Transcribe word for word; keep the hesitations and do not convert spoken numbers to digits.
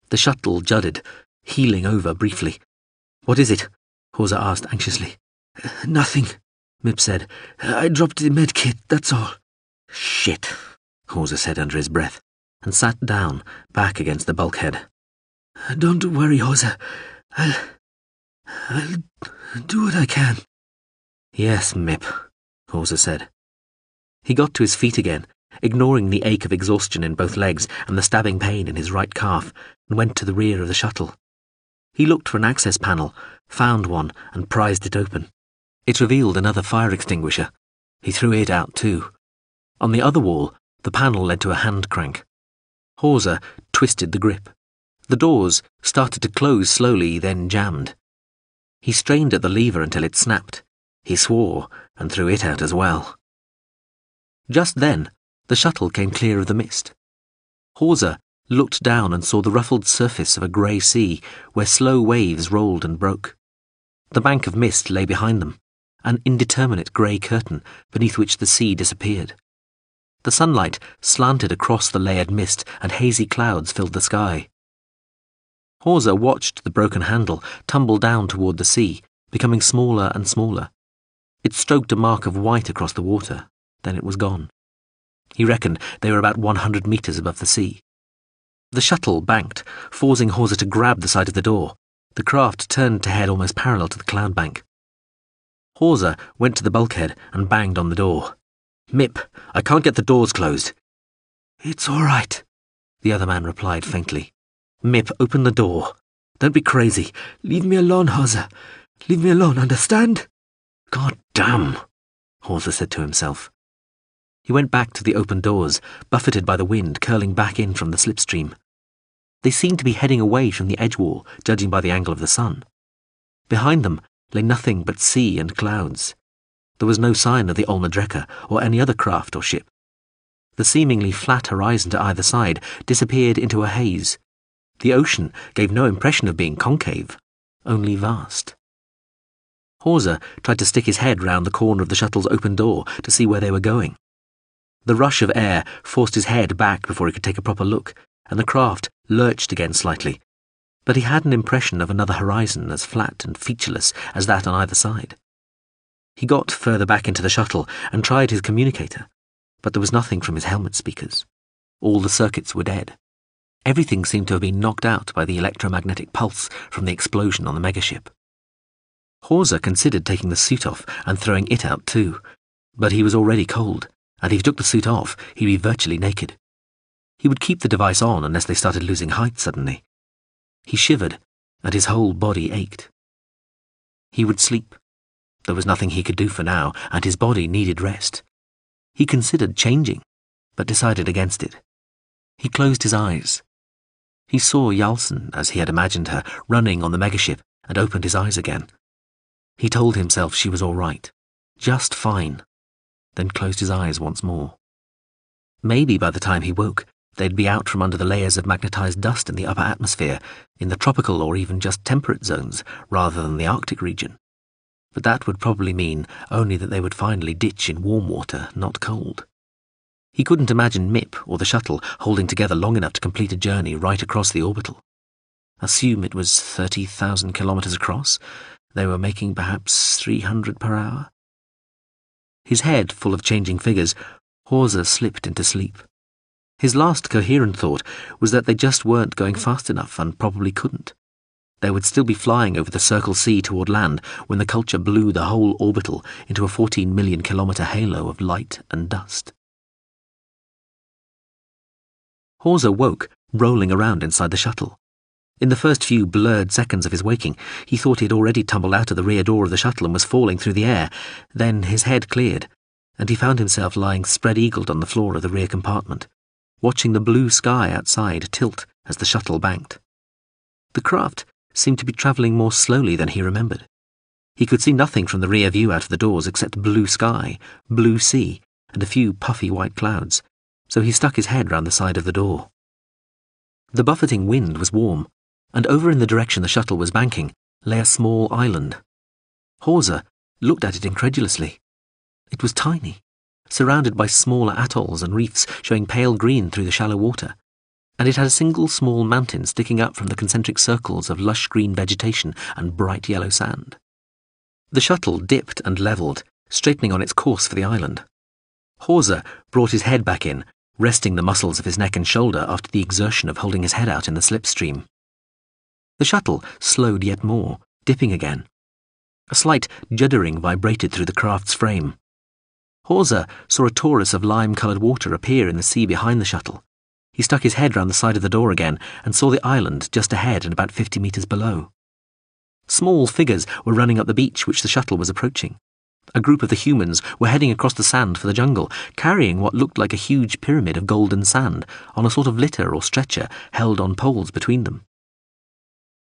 The shuttle juddered, heeling over briefly. "What is it?" Hawser asked anxiously. "Nothing," Mipp said. "I dropped the medkit, that's all." "Shit," Hawser said under his breath, and sat down, back against the bulkhead. "Don't worry, Hawser. I'll... I'll do what I can." "Yes, Mipp," Hawser said. He got to his feet again, ignoring the ache of exhaustion in both legs and the stabbing pain in his right calf, and went to the rear of the shuttle. He looked for an access panel, found one, and prized it open. It revealed another fire extinguisher. He threw it out too. On the other wall, the panel led to a hand crank. Hawser twisted the grip. The doors started to close slowly, then jammed. He strained at the lever until it snapped. He swore and threw it out as well. Just then, the shuttle came clear of the mist. Hawser looked down and saw the ruffled surface of a grey sea where slow waves rolled and broke. The bank of mist lay behind them, an indeterminate grey curtain beneath which the sea disappeared. The sunlight slanted across the layered mist and hazy clouds filled the sky. Hawser watched the broken handle tumble down toward the sea, becoming smaller and smaller. It stroked a mark of white across the water, then it was gone. He reckoned they were about one hundred metres above the sea. The shuttle banked, forcing Hawser to grab the side of the door. The craft turned to head almost parallel to the cloud bank. Hawser went to the bulkhead and banged on the door. "Mipp, I can't get the doors closed." "It's all right," the other man replied faintly. "Mipp, open the door. Don't be crazy. Leave me alone, Hawser. Leave me alone, understand?" "God damn," Hawser said to himself. He went back to the open doors, buffeted by the wind curling back in from the slipstream. They seemed to be heading away from the edge wall, judging by the angle of the sun. Behind them lay nothing but sea and clouds. There was no sign of the Olma Drecker or any other craft or ship. The seemingly flat horizon to either side disappeared into a haze. The ocean gave no impression of being concave, only vast. Hawser tried to stick his head round the corner of the shuttle's open door to see where they were going. The rush of air forced his head back before he could take a proper look, and the craft lurched again slightly, but he had an impression of another horizon as flat and featureless as that on either side. He got further back into the shuttle and tried his communicator, but there was nothing from his helmet speakers. All the circuits were dead. Everything seemed to have been knocked out by the electromagnetic pulse from the explosion on the megaship. Hawser considered taking the suit off and throwing it out too, but he was already cold, and if he took the suit off, he'd be virtually naked. He would keep the device on unless they started losing height suddenly. He shivered, and his whole body ached. He would sleep. There was nothing he could do for now, and his body needed rest. He considered changing, but decided against it. He closed his eyes. He saw Yalsen, as he had imagined her, running on the megaship, and opened his eyes again. He told himself she was all right, just fine, then closed his eyes once more. Maybe by the time he woke, they'd be out from under the layers of magnetized dust in the upper atmosphere, in the tropical or even just temperate zones, rather than the Arctic region. But that would probably mean only that they would finally ditch in warm water, not cold. He couldn't imagine Mipp or the shuttle holding together long enough to complete a journey right across the orbital. Assume it was thirty thousand kilometres across. They were making perhaps three hundred per hour. His head full of changing figures, Hawser slipped into sleep. His last coherent thought was that they just weren't going fast enough and probably couldn't. They would still be flying over the Circle Sea toward land when the culture blew the whole orbital into a fourteen million kilometre halo of light and dust. Hawser woke, rolling around inside the shuttle. In the first few blurred seconds of his waking, he thought he had already tumbled out of the rear door of the shuttle and was falling through the air. Then his head cleared, and he found himself lying spread-eagled on the floor of the rear compartment, watching the blue sky outside tilt as the shuttle banked. The craft seemed to be travelling more slowly than he remembered. He could see nothing from the rear view out of the doors except blue sky, blue sea, and a few puffy white clouds, so he stuck his head round the side of the door. The buffeting wind was warm, and over in the direction the shuttle was banking lay a small island. Hawser looked at it incredulously. It was tiny, surrounded by smaller atolls and reefs showing pale green through the shallow water. and it had a single small mountain sticking up from the concentric circles of lush green vegetation and bright yellow sand. The shuttle dipped and levelled, straightening on its course for the island. Hawser brought his head back in, resting the muscles of his neck and shoulder after the exertion of holding his head out in the slipstream. The shuttle slowed yet more, dipping again. A slight juddering vibrated through the craft's frame. Hawser saw a torus of lime-coloured water appear in the sea behind the shuttle. He stuck his head round the side of the door again and saw the island just ahead and about fifty metres below. Small figures were running up the beach which the shuttle was approaching. A group of the humans were heading across the sand for the jungle, carrying what looked like a huge pyramid of golden sand on a sort of litter or stretcher held on poles between them.